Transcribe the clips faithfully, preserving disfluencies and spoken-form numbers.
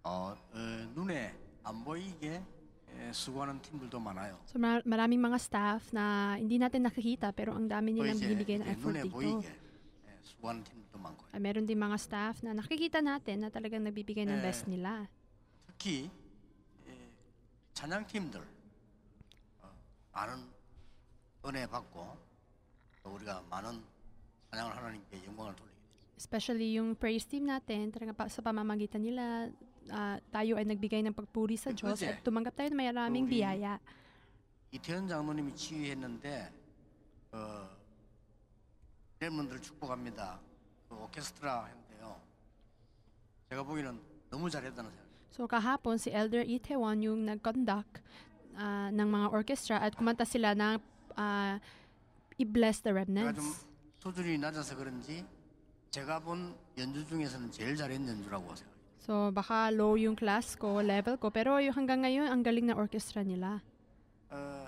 어, 어, 눈에 안 보이게 에, 수고하는 팀들도 많아요. So mar- maraming mga staff na hindi natin nakikita pero ang dami 또 nilang 이제 binibigay ng 이렇게 effort 눈에 dito. 보이게 에, 수고하는 팀들도 많고요. Ay, meron din mga staff na nakikita natin na talagang nagbibigay ng Eh. best nila. 특히 에, 찬양 팀들 어, 많은 은혜 받고 또 우리가 많은 찬양을 하나님께 영광을 돌리게 됩니다. Especially yung praise team natin, talaga pa, sa pamamagitan nila, ah, tayo ay nagbigay ng pagpuri sa Diyos Kasi, at tumanggap tayo ng maraming 우리 biyaya. 이태현 장로님이 지휘했는데 어, 렘런들 축복합니다. 그 오케스트라 했는데요. 제가 보기에는 너무 잘했다는 생각이. So kahapon si Elder Itaewon yung nag-conduct ah, ng mga orchestra at kumanta sila ng ah, I-Bless the 제가 좀 Remnants. 소질이 낮아서 그런지 제가 본 연주 중에서는 제일 잘했는 연주라고 생각해요. So baka low yung class ko, level ko, pero yung hanggang ngayon ang galing na orchestra nila. 어,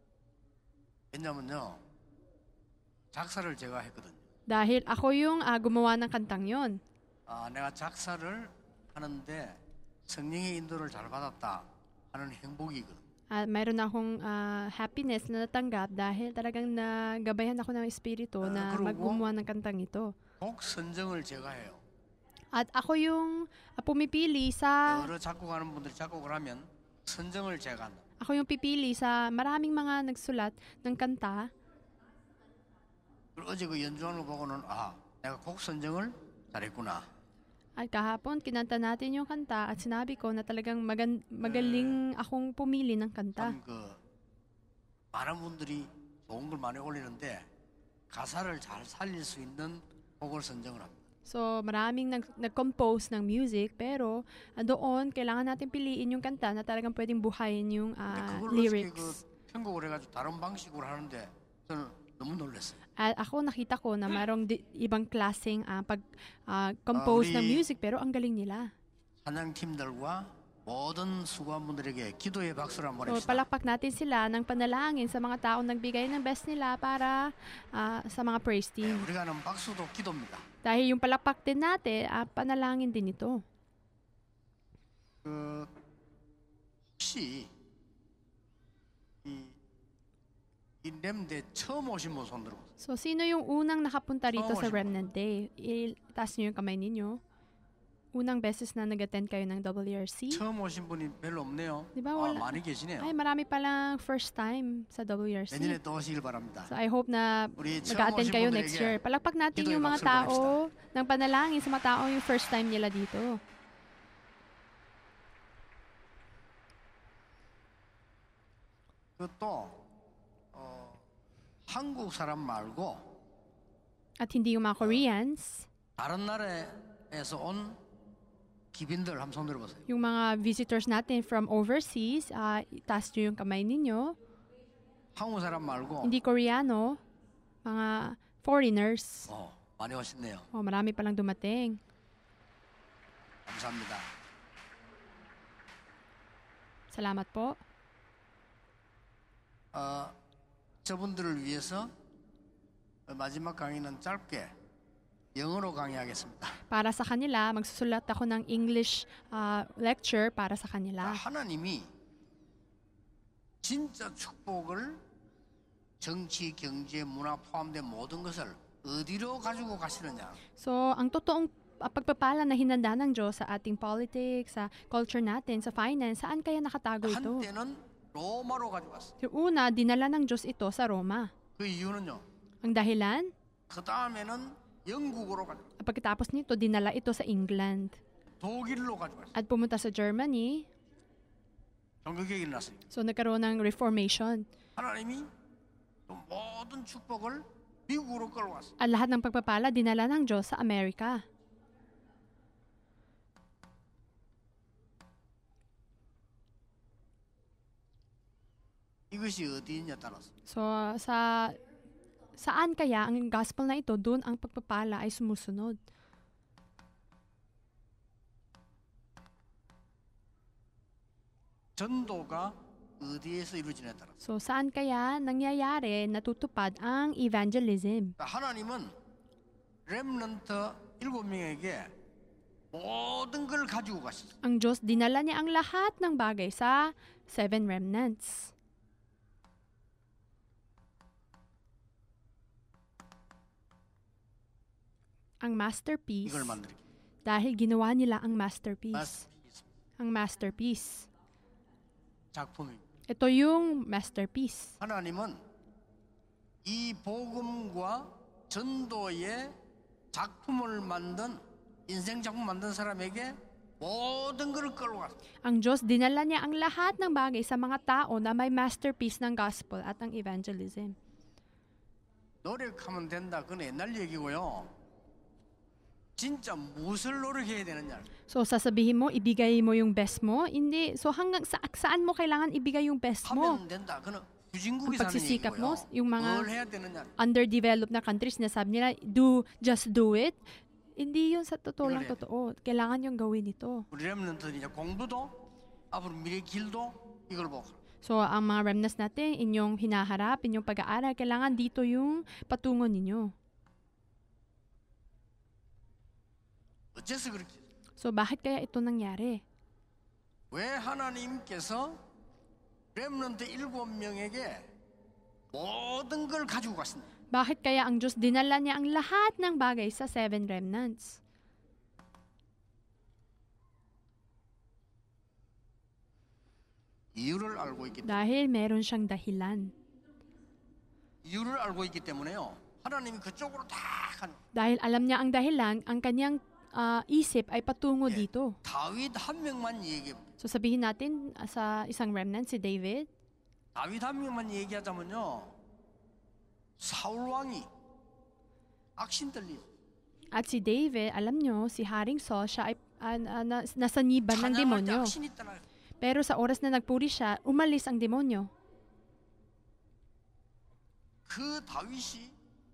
왜냐면요 작사를 제가 했거든요. Dahil ako yung ah, gumawa ng kantang yon. 아, 내가 작사를 하는데 성령의 인도를 잘 받았다 하는 행복이거든요. At mayroon akong ah, happiness na natanggap dahil talagang nagabayan ako ng Espiritu Ah, na 그러고? maggumawa ng kantang ito. 곡 선정을 제가 해요. At ako yung ah, pumipili sa, 여러 작곡하는 분들이 작곡을 하면 선정을 제가 한다. ako yung pipili sa maraming mga nagsulat ng kanta. 그리고 어제 그 연주하는 거 보고는 아, 내가 곡 선정을 잘했구나. At kahapon, kinanta natin yung kanta at sinabi ko na talagang magan- magaling akong pumili ng kanta. 참 그 많은 분들이 좋은 걸 많이 올리는데 가사를 잘 살릴 수 있는 곡을 선정을 합니다. So, maraming nag- nag-compose ng music, pero ah, doon, kailangan natin piliin yung kanta na talagang pwedeng buhayin yung 근데 ah, 그걸 어떻게 그 lyrics. 편곡을 해가지고 다른 방식으로 하는데 저는 너무 놀랐어요. At ako nakita ko na mayroong di- ibang klaseng ah, pag-compose Ah, ng 우리- music, pero ang galing nila. 찬양 팀들과 모든 수고한 분들에게 기도의 박수를 한번 So, 해봅시다. palakpak natin sila ng panalangin sa mga taong nagbigay ng best nila para ah, sa mga praise 네, team. 우리가 하는 박수도 기도입니다. Dahil yung palakpak din natin, ah, panalangin din ito. 그 혹시 이, 이 렘대 처음 오신 분 손 들어보세요. So, sino yung unang nakapunta rito Oo, sa siya. Remnant Day? Itaas niyo yung kamay ninyo. Unang beses na nag-attend kayo ng W R C? 처음 오신 분이 별로 없네요. Di ba 아, wala? 많이 계시네요. Ay, marami palang first time sa W R C. 내년에 또 오시길 바랍니다. So, I hope na 우리 처음 mag-attend 오신 kayo 분들에게 next year. Palakpak natin 기도의 yung mga 박수를 tao ng panalangin sa mga tao yung first time nila dito. 그것도 어, 한국 사람 말고 At hindi yung mga Koreans, 다른 나라에서 온 기빈들 한번 손 들어보세요. yung mga visitors natin from overseas, uh, itaas niyo yung kamay ninyo. 한국 사람 말고 Hindi Koreano, mga foreigners. 어, 많이 오셨네요. Oh, marami palang dumating. 감사합니다. Salamat po. 어, 저분들을 위해서 마지막 강의는 짧게 영어로 강의하겠습니다. Para sa kanila, magsusulat ako ng English uh, lecture para sa 자, kanila. 하나님이 진짜 축복을 정치, 경제, 문화 포함된 모든 것을 어디로 가지고 가시느냐. So, ang totoong uh, pagpapala na hinanda ng Diyos sa ating politics, sa culture natin, sa finance, saan kaya nakatago ito? 한때는 로마로 가지고 갔어요. Yung una, dinala ng Diyos ito sa Roma. 그 이유는요. Ang dahilan, 그 다음에는 영국으로 가지고 갔어요. pagkatapos nito, dinala ito sa England. 독일로 가지고 갔어요. At pumunta sa Germany, 종교개혁이 일어났어요. so nagkaroon ng Reformation. 하나님이 또 모든 축복을 미국으로 끌어왔어요. At lahat ng pagpapala, dinala ng Diyos sa Amerika. 이것이 어디있냐 따라서 So, sa saan kaya ang gospel na ito, doon ang pagpapala ay sumusunod. 전도가 어디에서 이루어지냐에 따라서 So, saan kaya nangyayari, natutupad ang evangelism? 하나님은 렘넌트 일곱 명에게 모든 걸 가지고 갔어요. Ang Diyos, dinala niya ang lahat ng bagay sa seven remnants. Ang masterpiece, 이걸 만들기. dahil ginawa nila ang masterpiece. 마스터피스 Ang masterpiece. 작품입니다. Ito yung masterpiece. 하나님은 이 복음과 전도의 작품을 만든 인생 작품 만든 사람에게 모든 걸 끌고 갔어요. Ang Diyos, dinala niya ang lahat ng bagay sa mga tao na may masterpiece ng gospel at ang evangelism. 노력하면 된다. 그건 옛날 얘기고요. 진짜 무엇을 노력해야 되느냐. So, sasabihin mo, ibigay mo yung best mo? Hindi. So, hanggang sa, saan mo kailangan ibigay yung best mo? 하면 된다. 그는 후진국이 Ang 사는 pagsisikap mo, 얘기고요. yung mga 뭘 해야 되느냐. underdeveloped na countries, sinasabi nila, do, just do it. Hindi yun sa totoo lang Correct. totoo. Kailangan yung gawin ito. 우리 렘넌트는 이제 공부도 앞으로 미래 길도 이걸 보고. So, ang mga remnants natin, inyong hinaharap, inyong pag-aaral, kailangan dito yung patungo ninyo. 어째서 그렇게? So, bakit kaya ito nangyari? 왜 하나님께서 렘넌트 일곱 명에게 모든 걸 가지고 갔습니다. Bakit kaya ang Diyos dinala niya ang lahat ng bagay sa seven remnants? 이유를 알고 있기 때문에 Dahil meron siyang dahilan. 이유를 알고 있기 때문에요. 하나님이 그쪽으로 다 가는. Dahil alam niya ang dahilan, ang kanyang ah, isip ay patungo 예. dito. 다윗 한 명만 얘기해. So sabihin natin ah, sa isang remnant, si David. 다윗 한 명만 얘기하자면요. 사울 왕이 악신들리. At si David, alam nyo, si Haring Saul, siya ay ah, ah, na, nasaniban ng 찬양할 때 demonyo. 악신이 떠나요. Pero sa oras na nagpuri siya, umalis ang demonyo. 그 다윗이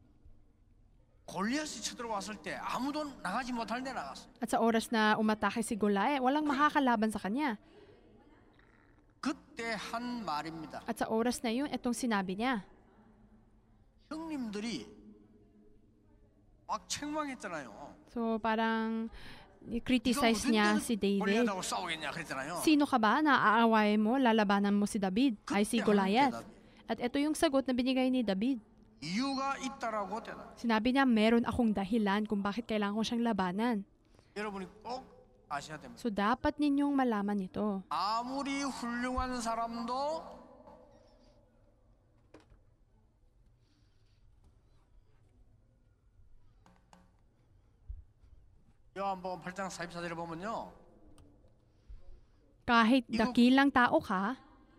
골리앗이 쳐들어왔을 때 아무도 나가지 못할 때 나갔어요. At sa oras na umatake si Goliath, walang makakalaban sa kanya. 그때 한 말입니다. At sa oras na yun, itong sinabi niya. 형님들이 막 책망했잖아요. So parang i-criticize niya si David. 골리앗하고 싸우겠냐 그랬잖아요. Sino ka ba na aaway mo, lalabanan mo si David? Ay si 그때 한 Goliath. 대답이 At ito yung sagot na binigay ni David. 이유가 있다라고 대답. Sinabi niya, meron akong dahilan kung bakit kailangan ko siyang labanan. 여러분이 꼭 아셔야 됩니다. So dapat ninyong malaman ito. 아무리 훌륭한 사람도 요한복음 팔 장 사십사 절에 보면요. Kahit Igo- dakilang tao ka,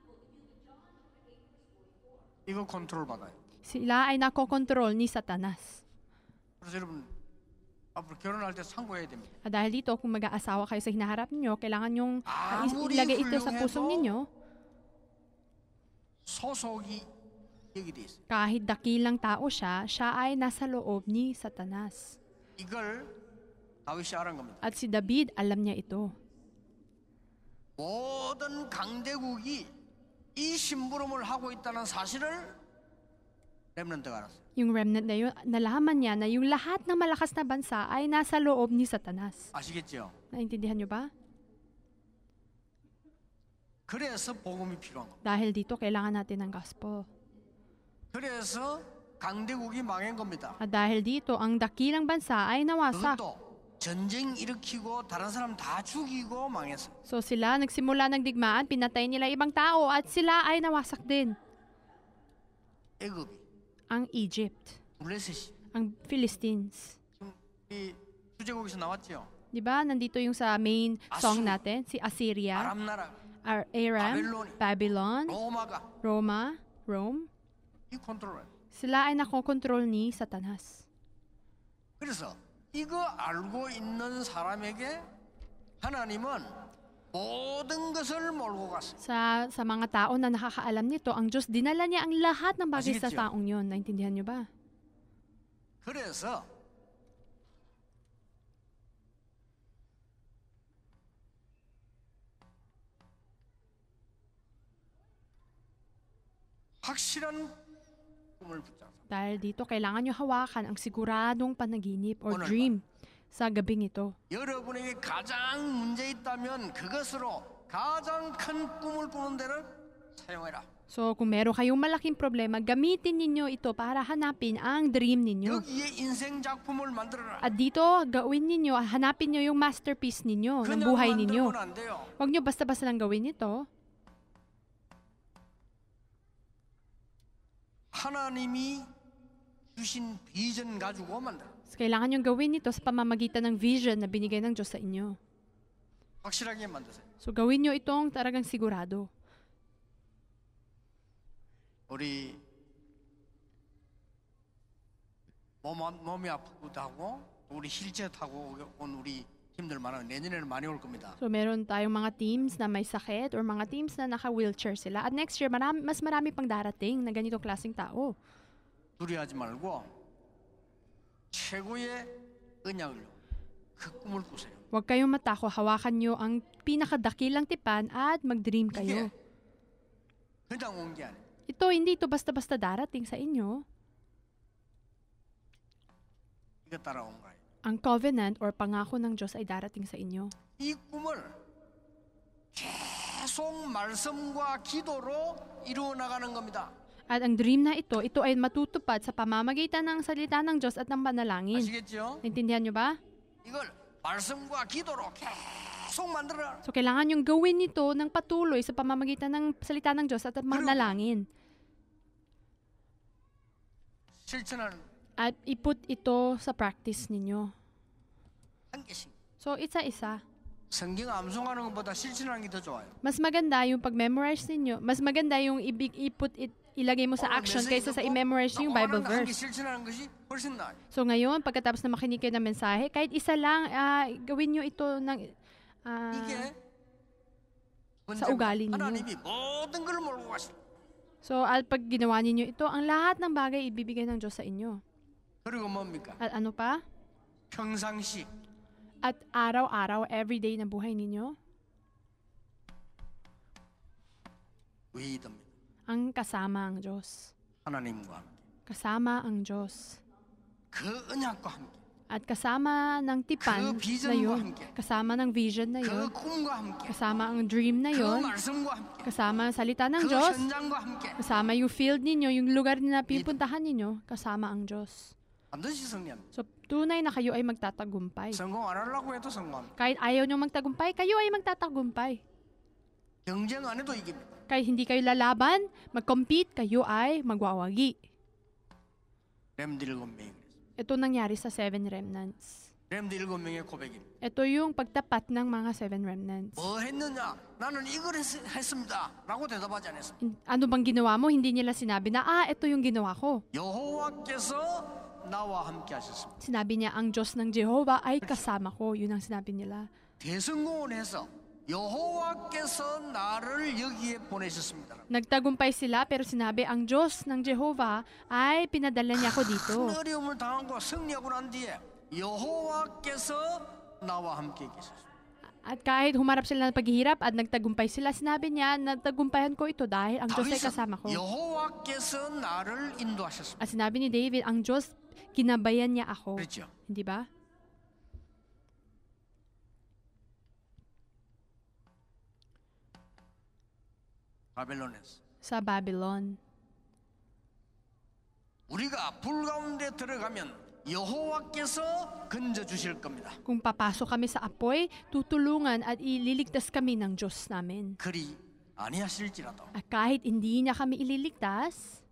이거 컨트롤 받아요. sila ay nakokontrol ni Satanas. 그래서 여러분 앞으로 결혼할 때 참고해야 됩니다. At dahil dito, kung mag-aasawa kayo sa hinaharap niyo, kailangan yung uh, is- 아무리 ilagay ito sa 훌륭해도 pusong ninyo. 소속이 여기 돼 있어요. Kahit dakilang tao siya, siya ay nasa loob ni Satanas. 이걸 다윗이 알은 겁니다. At si David, alam niya ito. 모든 강대국이 이 심부름을 하고 있다는 사실을 렘넌트가 알았어요. Yung remnant na yun, nalaman niya na yung lahat ng malakas na bansa ay nasa loob ni Satanas. 아시겠죠? Naintindihan niyo ba? 그래서 복음이 필요한 겁니다. Dahil dito, kailangan natin ng gospel. 그래서 강대국이 망한 겁니다. At dahil dito, ang dakilang bansa ay nawasak. 그것도 전쟁 일으키고 다른 사람 다 죽이고 망했어요. So sila, nagsimula ng digmaan, pinatay nila ibang tao at sila ay nawasak din. 애굽이, Ang Egypt, 블레셋이 ang Philistines. 지금 이 수제국에서 나왔죠. Di ba? Nandito yung sa main song Asu- natin, si Assyria, 아람 나라, Ar- Aram, 바벨론이, Babylon, 로마가 Roma, Rome. 이 컨트롤을. Sila ay nakokontrol ni Satanas. 그래서 이거 알고 있는 사람에게 하나님은 모든 것을 몰고 갔어요. Sa sa mga tao na nakakaalam nito, ang Diyos dinala niya ang lahat ng bagay sa Asigit taong yun. Naintindihan niyo ba? 그래서 확실한 꿈을 붙잡아. Dahil dito, kailangan nyo hawakan ang siguradong panaginip or Oral dream. sa gabing ito. 여러분에게 가장 문제 있다면 그것으로 가장 큰 꿈을 꾸는 데를 사용해라. So kung meron kayong malaking problema, gamitin ninyo ito para hanapin ang dream ninyo. 여기에 인생 작품을 만들어라. At dito, gawin ninyo, hanapin nyo yung masterpiece ninyo ng 그냥 buhay ninyo. 만들면 안 돼요. Huwag nyo basta-basta lang gawin ito. 하나님이 주신 비전 가지고 만들어. So, kailangan yung gawin ito sa pamamagitan ng vision na binigay ng Diyos sa inyo. 확실하게 만드세요. So gawin nyo itong talagang sigurado. 우리 몸, 몸이 아프기도 하고 우리 힐체 타고 온 우리 힘들 많아요. 내년에는 많이 올 겁니다. So meron tayong mga teams na may sakit or mga teams na naka-wheelchair sila. At next year, marami, mas marami pang darating na ganitong klaseng tao. 두려워하지 말고 최고의 언약을 그 꿈을 꾸세요. Huwag kayong matako, hawakan nyo ang pinakadakilang tipan at mag-dream kayo. 이게 그냥 온 게 아니에요. Ito, hindi ito basta-basta darating sa inyo. 이거 따라온 거예요. Ang covenant or pangako ng Diyos ay darating sa inyo. 이 꿈을 계속 말씀과 기도로 이루어 나가는 겁니다. At ang dream na ito, ito ay matutupad sa pamamagitan ng salita ng Diyos at ng panalangin. 아시겠죠? Naintindihan nyo ba? 이걸 말씀과 기도로 계속 만들어라. So, kailangan yung gawin nito ng patuloy sa pamamagitan ng salita ng Diyos at ng manalangin. 실천하는 At iput ito sa practice ninyo. 한 개씩. So, isa-isa. 성경 암송하는 것보다 실천하는 게 더 좋아요. Mas maganda yung pag-memorize ninyo. Mas maganda yung ibig iput it, ilagay mo sa 오늘 action 메시지 kaysa sa 듣고 i-memorize yung Bible 하나님 한 개 verse. 실천하는 것이 훨씬 나아요. So ngayon, pagkatapos na makinig kayo ng mensahe, kahit isa lang, ah, gawin nyo ito ng, ah, 이게 sa ugali ninyo. 하나님이 모든 걸 몰고 가시고 So, at pag ginawa ninyo ito, ang lahat ng bagay ibibigay ng Diyos sa inyo. 그리고 뭡니까? At ano pa? 평상시 At araw-araw, everyday na buhay ninyo, 위입니다. ang kasama ang Diyos. 하나님과 함께 Kasama ang Diyos. 그 언약과 함께 At kasama ng tipan 그 비전과 na yun, 함께. kasama ng vision na 그 yun, 꿈과 함께 kasama ang dream na 그 yun, 말씀과 함께 kasama ang salita ng 그 Diyos, 현장과 함께 kasama yung field ninyo, yung lugar na pipuntahan ninyo, kasama ang Diyos. 반드시 승리합니다. So, tunay na kayo ay magtatagumpay. 성공 안 하려고 해도 성공합니다. Kahit ayaw nyo magtagumpay, kayo ay magtatagumpay. 경쟁 안 해도 이깁니다. Kahit hindi kayo lalaban, mag-compete, kayo ay magwawagi. 렘드 일곱 명이 그랬어요. Ito nangyari sa seven remnants. 렘드 일곱 명의 고백입니다. Ito yung pagtapat ng mga seven remnants. 뭐 했느냐? 나는 이걸 했, 했습니다. 라고 대답하지 않았습니다. In- ano bang ginawa mo? Hindi nila sinabi na, ah, ito yung ginawa ko. 여호와께서 나와 함께 하셨습니다. Sinabi niya, ang Diyos ng Jehovah ay kasama ko. Yun ang sinabi nila. 대성공을 해서 여호와께서 나를 여기에 보내셨습니다. Nagtagumpay sila pero sinabi, ang Diyos ng Jehovah ay pinadala niya ako dito. 큰 어려움을 당하고 승리하고 난 뒤에 여호와께서 나와 함께 계셨습니다. At kahit humarap sila ng paghihirap at nagtagumpay sila, sinabi niya, nagtagumpayan ko ito dahil ang Diyos ay 다윗은 kasama ko. 여호와께서 나를 인도하셨습니다. At sinabi ni David, ang Diyos, ginabayan niya ako. 그렇죠. Hindi ba? 바벨론에서 Sa Babylon. 우리가 불 가운데 들어가면 여호와께서 건져 주실 겁니다. Kung papasok kami sa apoy, tutulungan at ililigtas kami ng Diyos namin. 그리 아니하실지라도 At kahit hindi niya kami ililigtas,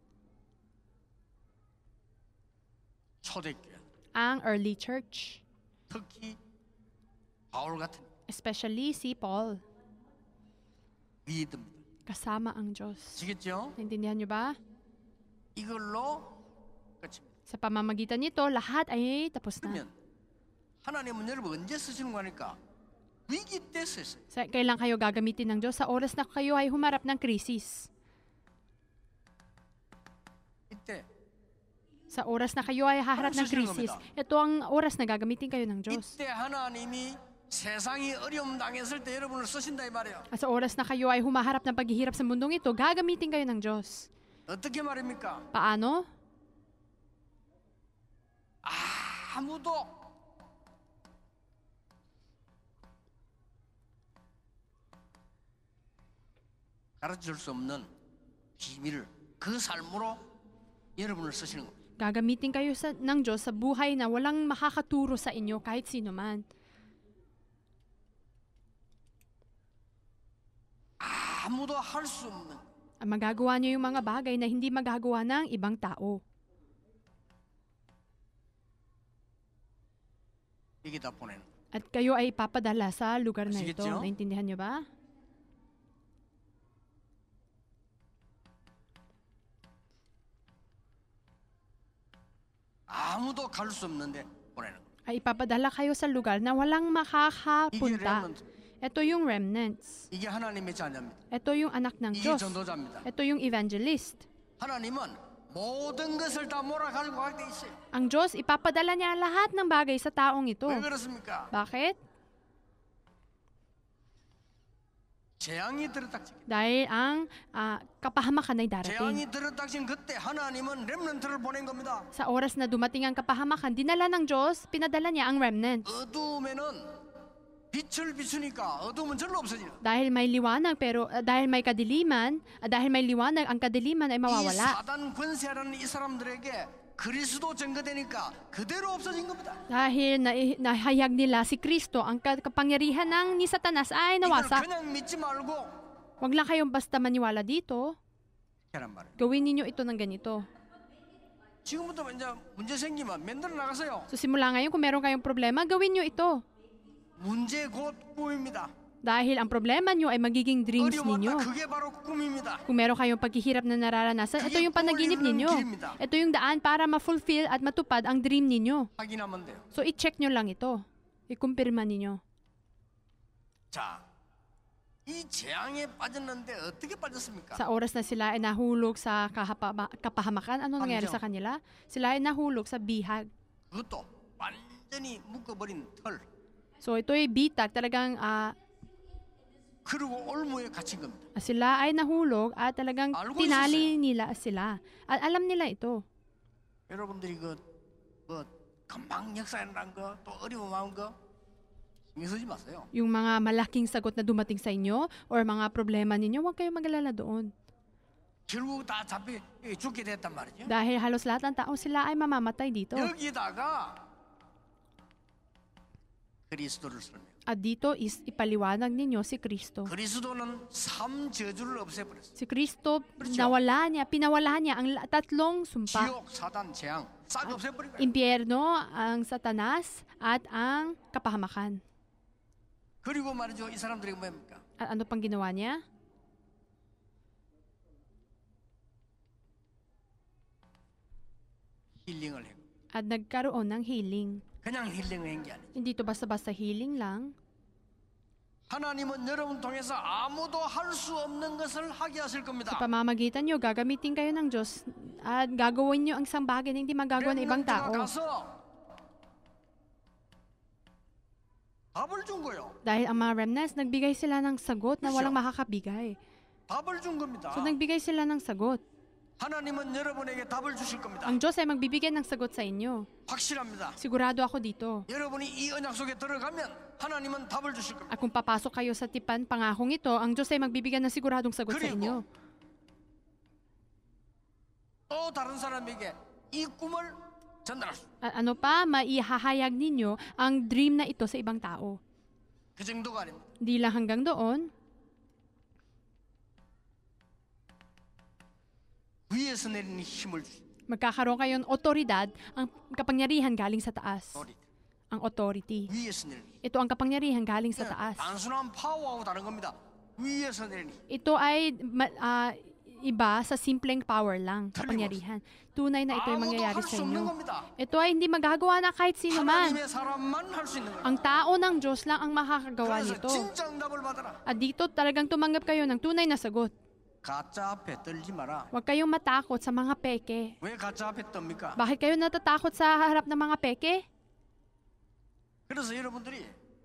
초대교회 ang early church, 특히 바울 같은 especially si Paul, 믿음입니다. kasama ang Diyos. 아시겠죠? Naintindihan niyo ba? 이걸로 끝입니다. Sa pamamagitan nito, lahat ay tapos na. 그러면 하나님은 여러분 언제 쓰시는 거니까 위기 때 쓰세요. Sa, kailan kayo gagamitin ng Diyos? Sa oras na kayo ay humarap ng krisis. 이때 Sa oras na kayo ay haharap ng Parang susunod krisis. 겁니다. Ito ang oras na gagamitin kayo ng Diyos. 이때 하나님이 세상이 어려움 당했을 때 여러분을 쓰신다 이 말이에요. At sa oras na kayo ay humaharap ng paghihirap sa mundong ito, gagamitin kayo ng Diyos. 어떻게 말입니까? Paano? 아무도 가르쳐줄 수 없는 비밀을 그 삶으로 여러분을 쓰시는 겁니다. Gagamitin kayo sa, ng Diyos sa buhay na walang makakaturo sa inyo kahit sino man. 아무도 할 수 없는 Ang magagawa niyo yung mga bagay na hindi magagawa ng ibang tao. 이게 다 보내는 거예요. At kayo ay papadala sa lugar na ito. Asigit, Naintindihan niyo ba? 아무도 갈 수 없는데 보내는 거예요. Ay ipapadala kayo sa lugar na walang 이게 makakapunta. 렘넌트. Ito yung remnants. 이게 하나님의 자녀입니다. Ito yung anak ng 이게 Diyos. 전도자입니다. Ito yung evangelist. 하나님은 모든 것을 다 몰아가지고 가게 돼 있어요. Ang Diyos, ipapadala niya lahat ng bagay sa taong ito. 왜 그렇습니까? Bakit? 재앙이 들어닥치. Dahil ang ah, kapahamakan ay darating. 재앙이 들어닥친 그때 하나님은 렘넌트를 보낸 겁니다. Sa oras na dumating ang kapahamakan, dinala ng Diyos, pinadala niya ang remnant. 어두움에는 빛을 비추니까 어두움은 절로 없어지는. Dahil may liwanag, pero ah, dahil may kadiliman, ah, dahil may liwanag, ang kadiliman ay 이 mawawala. 사단 권세라는 이 사람들에게 그리스도 증거되니까 그대로 없어진 겁니다. Dahil na, nahayag nila si Kristo, ang ka- kapangyarihan ng ni Satanas ay 이걸 nawasak. 그냥 믿지 말고 Huwag lang kayong basta maniwala dito. 하란 말이에요. Gawin ninyo ito ng ganito. 지금부터 이제 문제 생기면 만들어 나가세요. So simula ngayon, kung meron kayong problema, gawin nyo ito. 문제 곧 꿈입니다. Dahil ang problema nyo ay magiging dreams 어려움 ninyo. 왔다 그게 바로 꿈입니다. Kung meron kayong paghihirap na nararanasan, ito yung panaginip ninyo. Ito yung daan para ma-fulfill at matupad ang dream ninyo. 확인하면 돼요. So i-check nyo lang ito. I-kumpirma ninyo. 자, 이 재앙에 빠졌는데 어떻게 빠졌습니까? Sa oras na sila ay nahulog sa kahapa- kapahamakan, ano nangyari Hamjo. sa kanila? Sila ay nahulog sa bihag. 그것도 완전히 묶어버린 털. So ito ay bitag, talagang ah, 그리고 올무에 갇힌 겁니다. sila ay nahulog at talagang Algo tinali nila sila. At alam nila ito. 여러분들이 그 뭐 금방 역사한다는 거, 또 어려움 마음 거 신경 쓰지 마세요. Yung mga malaking sagot na dumating sa inyo or mga problema ninyo, huwag kayong mag-alala doon. 결국 다 잡히 죽게 됐단 말이죠. Dahil halos lahat ng tao sila ay mamamatay dito. 여기다가 그리스도를 설명. At dito is ipaliwanag ninyo si Kristo. 그리스도는 삼 저주를 없애버렸어요. Si Kristo, Kritso. nawala niya, pinawala niya ang la- tatlong sumpa. 지옥, 사단, 재앙 싹 없애버린 거예요. Impyerno, ang Satanas, at ang kapahamakan. 그리고 말이죠, 이 사람들이 뭡니까? At ano pang ginawa niya? 힐링을 했고, At nagkaroon ng healing. 그냥 힐링을 한 게 아니에요. Hindi to basta-basta healing lang. 하나님은 여러분 통해서 아무도 할 수 없는 것을 하게 하실 겁니다. Sa pamamagitan nyo, gagamitin kayo ng Diyos at gagawin nyo ang isang bagay na hindi magagawa ng ibang 렘넌트가 tao. 가서 답을 준 거예요. Dahil ang mga remnants, nagbigay sila ng sagot na walang makakabigay. 답을 준 겁니다. So nagbigay sila ng sagot. 하나님은 여러분에게 답을 주실 겁니다. Ang Diyos ay magbibigay ng sagot sa inyo. 확실합니다. Sigurado ako dito. 여러분이 이 언약 속에 들어가면 하나님은 답을 주실 겁니다. At kung papasok kayo sa tipan pangakong ito, ang Diyos ay magbibigay ng siguradong sagot sa 그리고 inyo. 또 다른 사람에게 이 꿈을 전달할 수. At ano pa, maihahayag ninyo ang dream na ito sa ibang tao. 그 정도가 아닙니다. Di lang hanggang doon, 위에서 내리는 힘을 주시. magkakaroon kayo ng otoridad, ang kapangyarihan galing sa taas. 소리. Ang authority. 위에서 내리는 힘. Ito ang kapangyarihan galing sa taas. 단순한 파워하고 다른 겁니다. 위에서 내리는 힘. Ito ay ma- ah, iba sa simpleng power lang, kapangyarihan. Tunay na ito ay 아무도 mangyayari 할 sa 수 없는 inyo. 겁니다. Ito ay hindi magagawa na kahit sino man. 하나님의 사람만 할 수 있는 거예요. Ang tao ng Diyos lang ang makakagawa 그래서 nito. 진짜 응답을 받아라. At dito talagang tumanggap kayo ng tunay na sagot. 가짜 앞에 떨지 마라. Huwag kayong matakot sa mga peke. 왜 가짜 앞에 떱니까? Bakit kayo natatakot sa harap ng mga peke? 그래서 여러분들이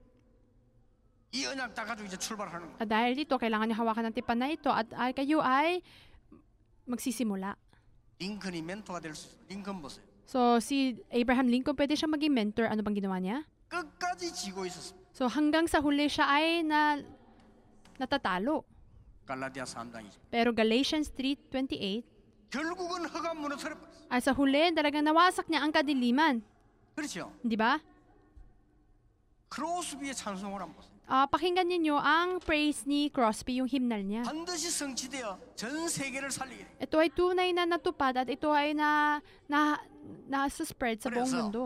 이 언약 다 가지고 이제 출발하는 거예요. At dahil dito, kailangan niyo hawakan ng tipan na ito at ay, kayo ay magsisimula. 링컨이 멘토가 될 수 있어요. 링컨 보세요. So, si Abraham Lincoln, pwede siya maging mentor. Ano bang ginawa niya? 끝까지 지고 있었습니다. So, hanggang sa huli siya ay na, natatalo. 갈라디아 삼 장 이십. Pero Galatians three twenty-eight, 결국은 허가 무너뜨려 버렸어요. at sa huli, talagang nawasak niya ang kadiliman. 그렇죠. Di ba? 크로스비의 찬송을 한번 보세요. Ah, pakinggan ninyo ang praise ni Crosby, yung hymnal niya. 반드시 성취되어 전 세계를 살리게 돼. Ito ay tunay na natupad at ito ay na, na, nasa-spread sa buong 그래서 mundo.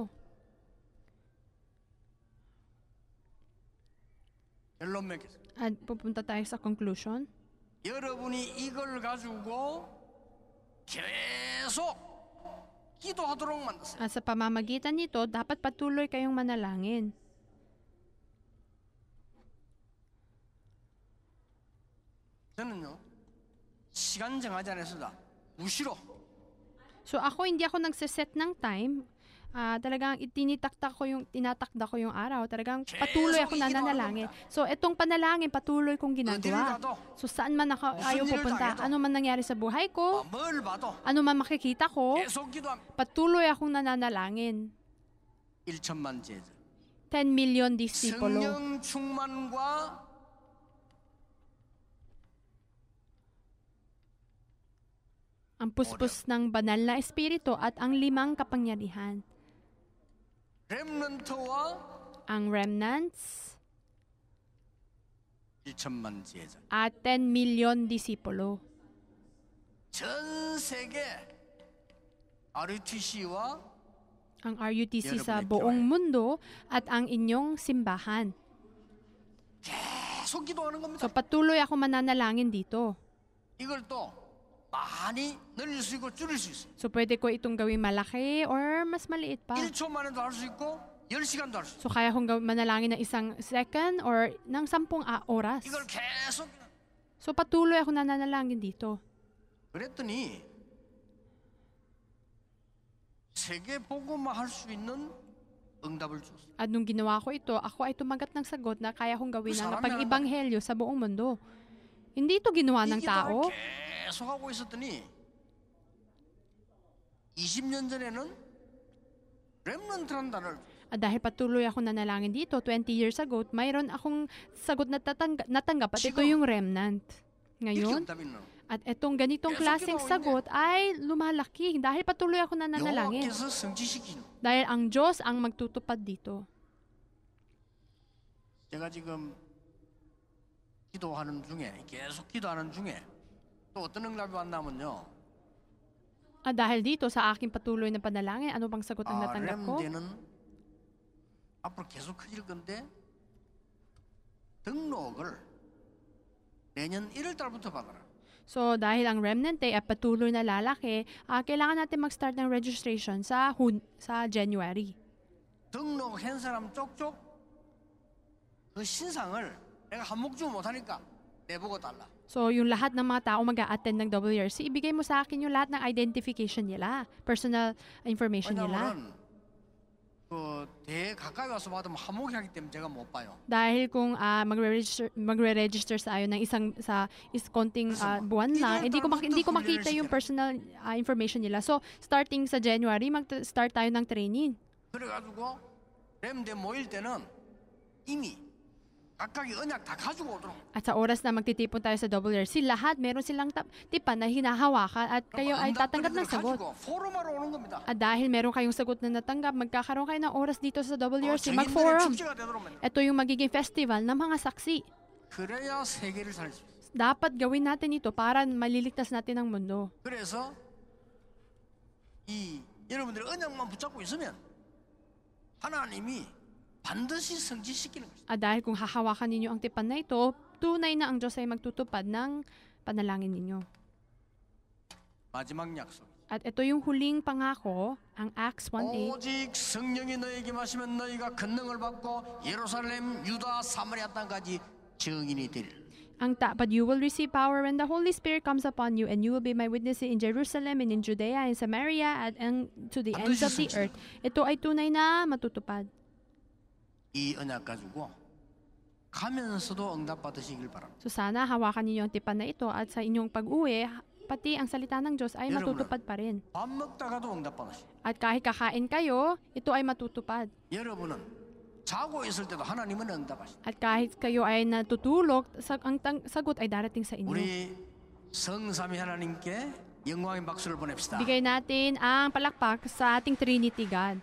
결론 맺겠습니다. At pupunta tayo sa conclusion. 여러분이 이걸 가지고 계속 기도하도록 만드세요. At sa pamamagitan nito, dapat patuloy kayong manalangin. 저는요 시간 정하지 않았습니다. 무시로 So ako, hindi ako nagsiset ng time. Ah, talagang itinitakda ko yung, tinatakda ko yung araw. Talagang patuloy ako nananalangin. So itong panalangin, patuloy kong 어디를 ginagawa. 가도 So saan man ako ayaw pupunta, ano man nangyari sa buhay ko, 뭘 봐도 ano man makikita ko, 계속 기도합니다. patuloy akong nananalangin. 일천만 제자 ten million disipulo. 성령 충만과 Ang puspos ng banal na espiritu at ang limang kapangyarihan. 렘넌트와 Ang remnants 일천만 제자 at ten million disipulo. 전 세계 알유티씨와 Ang R U T C sa Yun ang buong pinag-try. mundo at ang inyong simbahan. 계속 기도하는 겁니다. So patuloy ako mananalangin dito. 이걸 또 많이 늘릴 수 있고 줄일 수 있어요. So pwede ko itong gawing malaki or mas maliit pa. 일 초 만에도 할 수 있고 열 시간도 할 수 있어요. So kaya kong gawin manalangin ng isang second or ng sampung a- oras. 이걸 계속 So patuloy ako nananalangin dito. 그랬더니 세계 복음화 할 수 있는 응답을 줬어요. At nung ginawa ko ito, ako ay tumagat ng sagot na kaya kong gawin Sa ang marami pag-ibanghelyo sa buong mundo. Hindi ito ginawa 이 ng 기도를 tao. 계속 하고 있었더니 이십 년 전에는 렘넌트라는 단어를 At dahil patuloy ako nanalangin dito, twenty years ago, mayroon akong sagot na tatang- natanggap at ito Sigo. yung remnant. 이렇게 Ngayon, 응답이 있는 at itong ganitong Keso klaseng ginawa sagot ay lumalaki dahil patuloy ako nananalangin. 여호와께서 성취시키는 Dahil ang Diyos ang magtutupad dito. 제가 지금 기도하는 중에 계속 기도하는 중에 또 어떤 응답이 왔냐면요. At dahil dito sa aking patuloy na panalangin, ano bang sagot ang 아, natanggap ko? 렘대는 앞으로 계속 커질 건데 등록을 내년 일월 달부터 받아라. So dahil ang remnant day ay patuloy na lalaki, ah, kailangan natin mag-start ng registration sa Hun- sa January. 등록한 사람 쪽쪽 그 신상을 내가 한 목 주고 못하니까 내보고 달라. So yung lahat ng mga tao mag-a-attend ng W R C, ibigay mo sa akin yung lahat ng identification nila, personal information nila. 왜냐하면 그대 가까이 와서 받으면 한 목이 하기 때문에 제가 못 봐요. Dahil kung ah, magre-register magre-register sa ayo ng isang sa is konting ah, buwan lang, hindi ko mak- hindi ko makita yung personal ah, information nila. So starting sa January, mag-start tayo ng training. 그래가지고 렘대 모일 때는 이미 각각이 언약 다 가지고 오도록. At sa oras na magtitipon tayo sa W R C, lahat meron silang tap- tipan na hinahawakan at kayo ay tatanggap ng sagot. 가지고 포럼하러 오는 겁니다. At dahil meron kayong sagot na natanggap, magkakaroon kayo ng oras dito sa W R C, 증인들의 mag-forum. 축제가 되도록 만들어. Ito yung magiging festival ng mga saksi. 그래야 세계를 살릴 수 있어요. Dapat gawin natin ito para maliligtas natin ang mundo. 그래서 이 여러분들이 언약만 붙잡고 있으면 하나님이 반드시 성취시키는 것입니다. At dahil kung hahawakan ninyo ang tipan na ito, tunay na ang Diyos ay magtutupad ng panalangin ninyo. 마지막 약속. At ito yung huling pangako, ang Acts one eight. 오직 성령이 너에게 마시면 너희가 권능을 받고 예루살렘, 유다, 사마리아 땅까지 증인이 되리라. Ang ta- but you will receive power when the Holy Spirit comes upon you, and you will be my witnesses in Jerusalem and in Judea and Samaria and, and to the ends of the earth. Ito ay tunay na matutupad. 이 언약 가지고 가면서도 응답 받으시길 바랍니다. So sana hawakan ninyo ang tipan na ito at sa inyong pag-uwi, pati ang salita ng Diyos ay Yun, matutupad pa rin. 밥 먹다가도 응답 받으시. At kahit kakain kayo, ito ay matutupad. 여러분은 자고 있을 때도 하나님은 응답하신다. At kahit kayo ay natutulog, sag- ang tang- sagot ay darating sa inyo. 우리 성삼위 하나님께 영광의 박수를 보냅시다. Bigay natin ang palakpak sa ating Trinity God.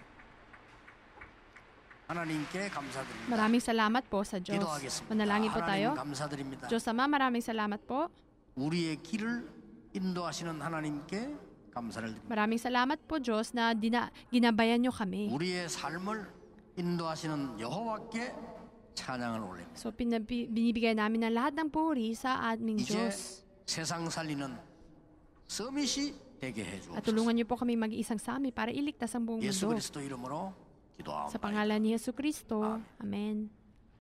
하나님께 감사드립니다. Maraming salamat po sa Diyos. 기도하겠습니다. Manalangin po 하나님 tayo. 감사드립니다. Diyos Ama, maraming salamat po. 우리의 길을 인도하시는 하나님께 감사를 드립니다. Maraming salamat po, Diyos, na dina- ginabayan nyo kami. 우리의 삶을 인도하시는 여호와께 찬양을 올립니다. So, pinabi- binibigay namin ng lahat ng puri sa aming 이제 Diyos. 세상 살리는 서밋이 되게 At 해주옵소서. tulungan niyo po kami mag-iisang sami para iligtas ang buong 예수 mundo. 그리스도 이름으로 Sa 기도합니다. pangalan ni Yesu Kristo. Amen.